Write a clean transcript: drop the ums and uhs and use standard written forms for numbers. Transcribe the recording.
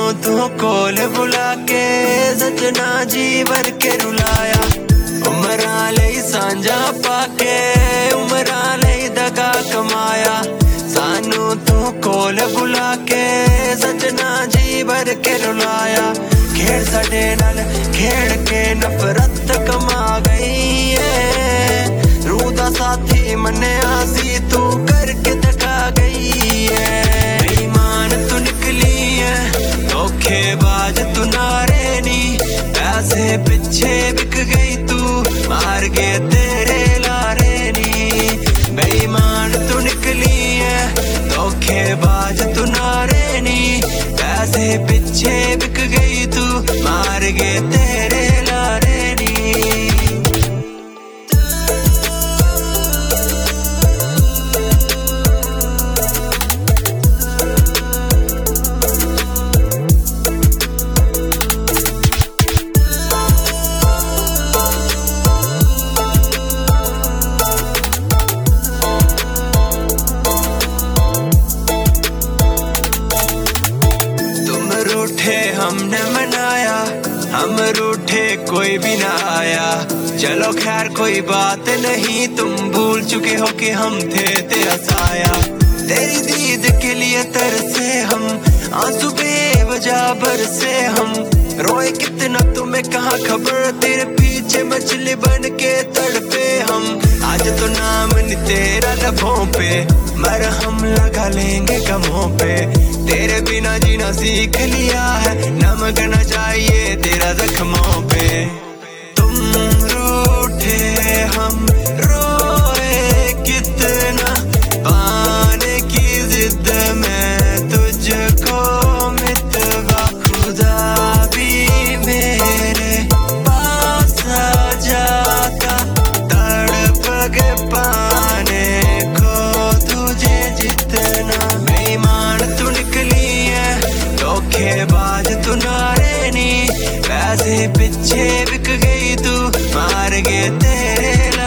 तू कोल बुला के सजना जीवन के रुलाया। उमरा ले सांझा पाके उमरा ले दगा कमाया। सानू तू कोल बुला के सजना जीवन के रुलाया। खेड़ साडे नाल खेड़ के नफरत कमा गई है। रूह दा साथी मन्या सी तू करके दिखा गई है। बेईमान तू निकली है धोखेबाज तू नारे नी। पैसे पीछे बिक गई तू मार गए तेरे लारे नी। बेईमान तू निकली है धोखेबाज तू नारे नी। पैसे पीछे बिक गई तू मार गए तेरे लारे नी। हमने मनाया हम रूठे कोई भी ना आया। चलो खैर कोई बात नहीं तुम भूल चुके हो कि हम थे तेरा साया। तेरी दीद के लिए तरसे हम आंसू बेवजह बरसे हम। रोए कितना तुम्हें कहाँ खबर तेरे पीछे मछली बन के तड़पे हम। आज तो नाम नहीं तेरा लबों पे मरहम लगा लेंगे गमों पे। तेरे बिना जीना सीख लिया है नमक न चाहिए तेरा जख्मों पे। तुम रूठे हम रोए कितना पाने की जिद में तुझको मितवा। खुदा भी मेरे पास आ जाता तड़प के पाने को तुझे जितना। बेईमान तू निकली है धोखेबाज तू नारे नी। पैसे पीछे बिक गई तू मार गए तेरे